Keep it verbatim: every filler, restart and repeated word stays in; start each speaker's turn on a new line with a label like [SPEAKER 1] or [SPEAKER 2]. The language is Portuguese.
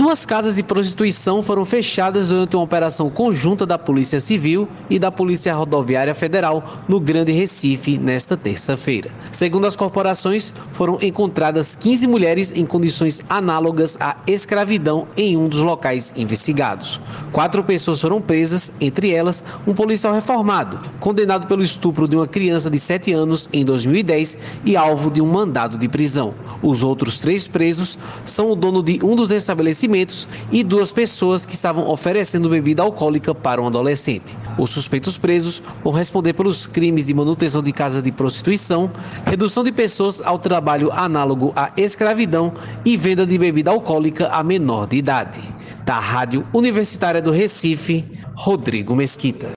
[SPEAKER 1] Duas casas de prostituição foram fechadas durante uma operação conjunta da Polícia Civil e da Polícia Rodoviária Federal no Grande Recife nesta terça-feira. Segundo as corporações, foram encontradas quinze mulheres em condições análogas à escravidão em um dos locais investigados. Quatro pessoas foram presas, entre elas um policial reformado, condenado pelo estupro de uma criança de sete anos em dois mil e dez e alvo de um mandado de prisão. Os outros três presos são o dono de um dos estabelecimentos e duas pessoas que estavam oferecendo bebida alcoólica para um adolescente. Os suspeitos presos vão responder pelos crimes de manutenção de casa de prostituição, redução de pessoas ao trabalho análogo à escravidão e venda de bebida alcoólica a menor de idade. Da Rádio Universitária do Recife, Rodrigo Mesquita.